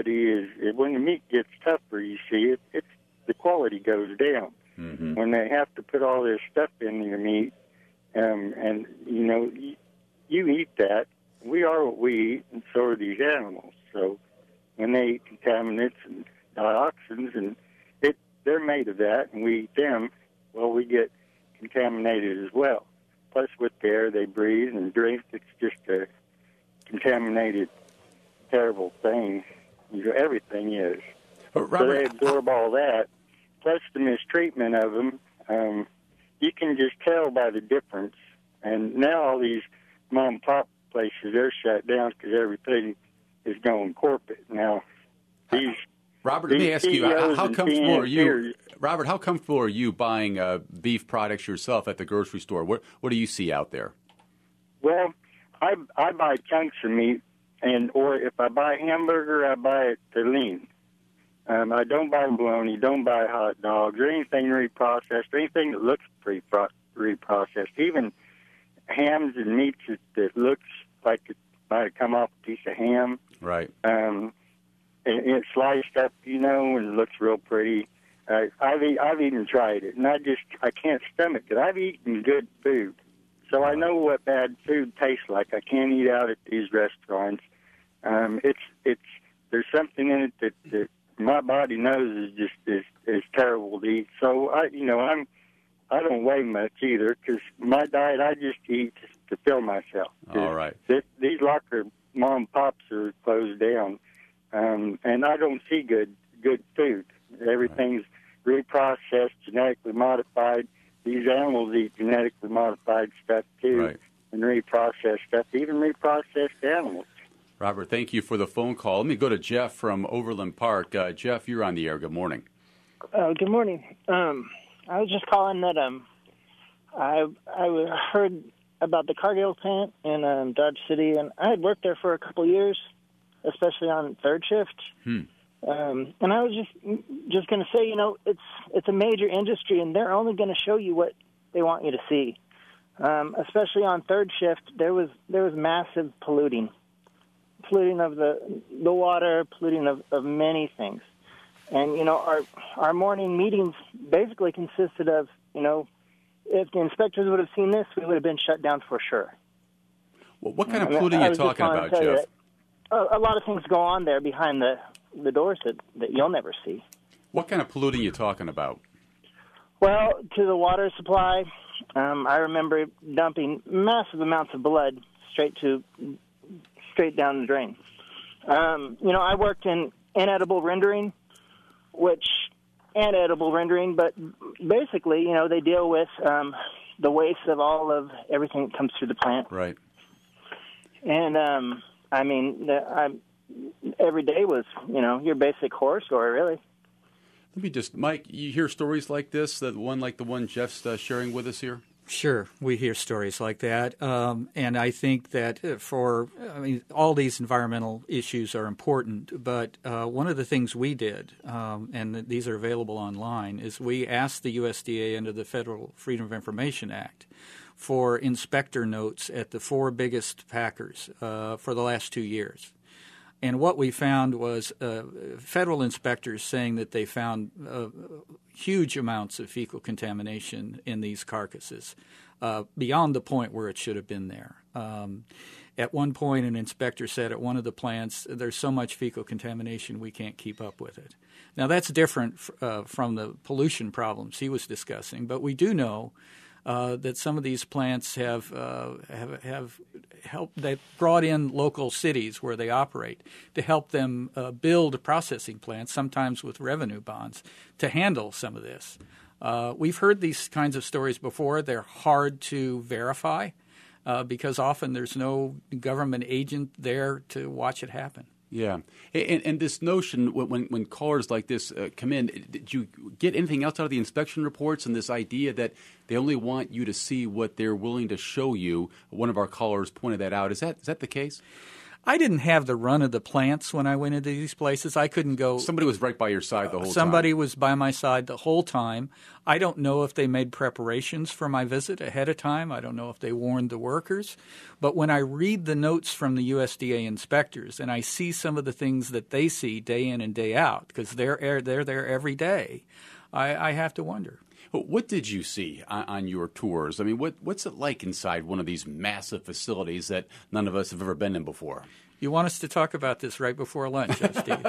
quality is, when the meat gets tougher, you see, it, it's, the quality goes down. Mm-hmm. When they have to put all this stuff in your meat, um, and, you know, you, you eat that. We are what we eat, and so are these animals. So when they eat contaminants and dioxins, and it, they're made of that, and we eat them, well, we get contaminated as well. Plus, with the air they breathe and drink, it's just a contaminated, terrible thing. You know, everything is. But so they absorb all that. Plus the mistreatment of them. Um, you can just tell by the difference. And now all these mom and pop places, they're shut down because everything is going corporate. Now, these Robert, let me ask you, how, how comfortable are you, Robert, how comfortable are you buying uh, beef products yourself at the grocery store? What, what do you see out there? Well, I, I buy chunks of meat, and or if I buy hamburger, I buy it to lean. Um, I don't buy bologna, don't buy hot dogs, or anything reprocessed, or anything that looks pre-reprocessed. Even hams and meats that, that looks like it might have come off a piece of ham. Right. Um, and, and it's sliced up, you know, and it looks real pretty. Uh, I've, e- I've even tried it, and I just, I can't stomach it. I've eaten good food, so I know what bad food tastes like. I can't eat out at these restaurants. Um, it's, it's, there's something in it that, that my body knows is just is, is terrible to eat. So I, you know, I'm, I don't weigh much either because my diet I just eat to fill myself. All right. This, these locker mom and pops are closed down, um, and I don't see good good food. Everything's right. reprocessed, genetically modified. These animals eat genetically modified stuff too, right. and reprocessed stuff, even reprocessed animals. Robert, thank you for the phone call. Let me go to Jeff from Overland Park. Uh, Jeff, you're on the air. Good morning. Uh, good morning. Um, I was just calling that um, I I heard about the Cargill plant in um, Dodge City, and I had worked there for a couple of years, especially on third shift. Hmm. Um, and I was just just going to say, you know, it's it's a major industry, and they're only going to show you what they want you to see. Um, especially on third shift, there was there was massive polluting. polluting of the the water, polluting of, of many things. And, you know, our our morning meetings basically consisted of, you know, if the inspectors would have seen this, we would have been shut down for sure. Well, what kind of polluting are you talking about, Jeff? A, a lot of things go on there behind the, the doors that, that you'll never see. What kind of polluting are you talking about? Well, to the water supply, um, I remember dumping massive amounts of blood straight to straight down the drain. Um, you know, I worked in inedible rendering, which and edible rendering, but basically, you know, they deal with um, the waste of all of everything that comes through the plant. Right. And um, I mean, the, I, every day was, you know, your basic horror story, really. Let me just, Mike, you hear stories like this, that one like the one Jeff's uh, sharing with us here? Sure, we hear stories like that, um, and I think that for I mean, all these environmental issues are important. But uh, one of the things we did, um, and these are available online, is we asked the U S D A under the Federal Freedom of Information Act for inspector notes at the four biggest packers uh, for the last two years. And what we found was uh, federal inspectors saying that they found uh, huge amounts of fecal contamination in these carcasses, uh, beyond the point where it should have been there. Um, at one point, an inspector said at one of the plants, there's so much fecal contamination we can't keep up with it. Now, that's different uh, from the pollution problems he was discussing, but we do know Uh, that some of these plants have uh, have have helped. They brought in local cities where they operate to help them uh, build processing plants, sometimes with revenue bonds, to handle some of this. Uh, we've heard these kinds of stories before. They're hard to verify uh, because often there's no government agent there to watch it happen. Yeah, and, and this notion when when callers like this uh, come in, did you get anything else out of the inspection reports and this idea that they only want you to see what they're willing to show you? One of our callers pointed that out. Is that is that the case? I didn't have the run of the plants when I went into these places. I couldn't go. Somebody was right by your side the whole Somebody time. was by my side the whole time. I don't know if they made preparations for my visit ahead of time. I don't know if they warned the workers. But when I read the notes from the U S D A inspectors and I see some of the things that they see day in and day out, because they're, they're there every day, I, I have to wonder. What did you see on, on your tours? I mean, what, what's it like inside one of these massive facilities that none of us have ever been in before? You want us to talk about this right before lunch, huh, Steve?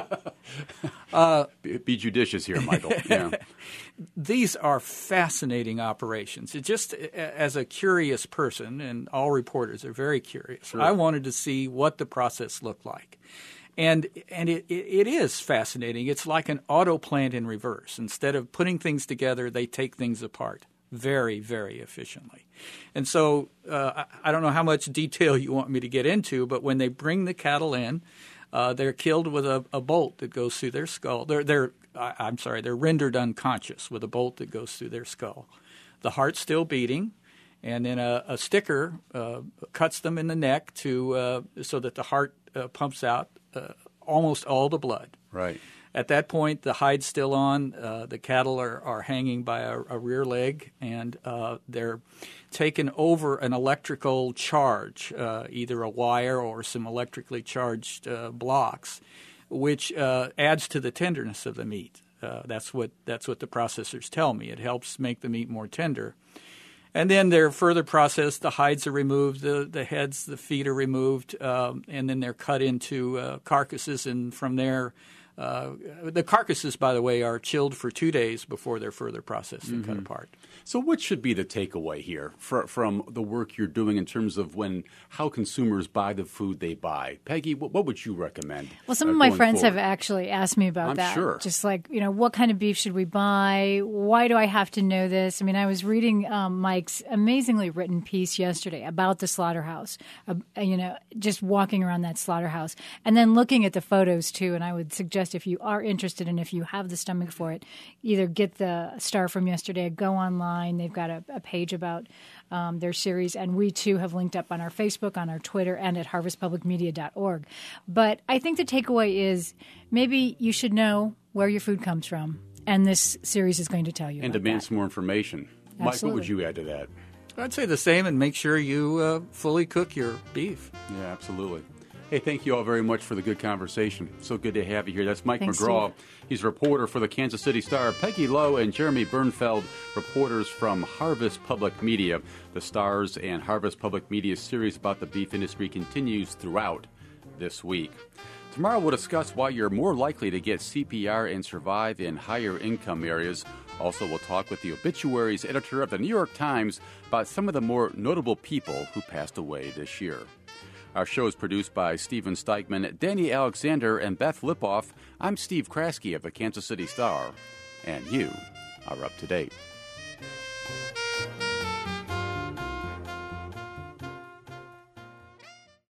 uh, be, be judicious here, Michael. Yeah. These are fascinating operations. It just as a curious person, and all reporters are very curious, sure. I wanted to see what the process looked like. And and it, it is fascinating. It's like an auto plant in reverse. Instead of putting things together, they take things apart very, very efficiently. And so uh, I don't know how much detail you want me to get into, but when they bring the cattle in, uh, they're killed with a, a bolt that goes through their skull. They're, they're I'm sorry, they're rendered unconscious with a bolt that goes through their skull. The heart's still beating. And then a, a sticker uh, cuts them in the neck to uh, so that the heart uh, pumps out uh, almost all the blood. Right. At that point, the hide's still on. Uh, the cattle are, are hanging by a, a rear leg, and uh, they're taken over an electrical charge, uh, either a wire or some electrically charged uh, blocks, which uh, adds to the tenderness of the meat. Uh, that's what that's what the processors tell me. It helps make the meat more tender. And then they're further processed. The hides are removed, the, the heads, the feet are removed, um, and then they're cut into uh, carcasses. And from there, uh, the carcasses, by the way, are chilled for two days before they're further processed and mm-hmm. cut apart. So what should be the takeaway here for, from the work you're doing in terms of when how consumers buy the food they buy? Peggy, what, what would you recommend? Well, some uh, of my friends forward? have actually asked me about I'm that. Sure. Just like, you know, what kind of beef should we buy? Why do I have to know this? I mean, I was reading um, Mike's amazingly written piece yesterday about the slaughterhouse, uh, you know, just walking around that slaughterhouse and then looking at the photos, too. And I would suggest if you are interested and if you have the stomach for it, either get the Star from yesterday, go online. They've got a, a page about um, their series, and we too have linked up on our Facebook, on our Twitter, and at harvest public media dot org. But I think the takeaway is maybe you should know where your food comes from, and this series is going to tell you. And about demand that. some more information. Absolutely. Mike, what would you add to that? I'd say the same, and make sure you uh, fully cook your beef. Yeah, absolutely. Hey, thank you all very much for the good conversation. So good to have you here. That's Mike Thanks, McGraw. Steve. He's a reporter for the Kansas City Star. Peggy Lowe and Jeremy Bernfeld, reporters from Harvest Public Media. The Stars and Harvest Public Media series about the beef industry continues throughout this week. Tomorrow we'll discuss why you're more likely to get C P R and survive in higher income areas. Also, we'll talk with the obituaries editor of the New York Times about some of the more notable people who passed away this year. Our show is produced by Steven Steigman, Danny Alexander, and Beth Lipoff. I'm Steve Kraske of the Kansas City Star, and you are up to date.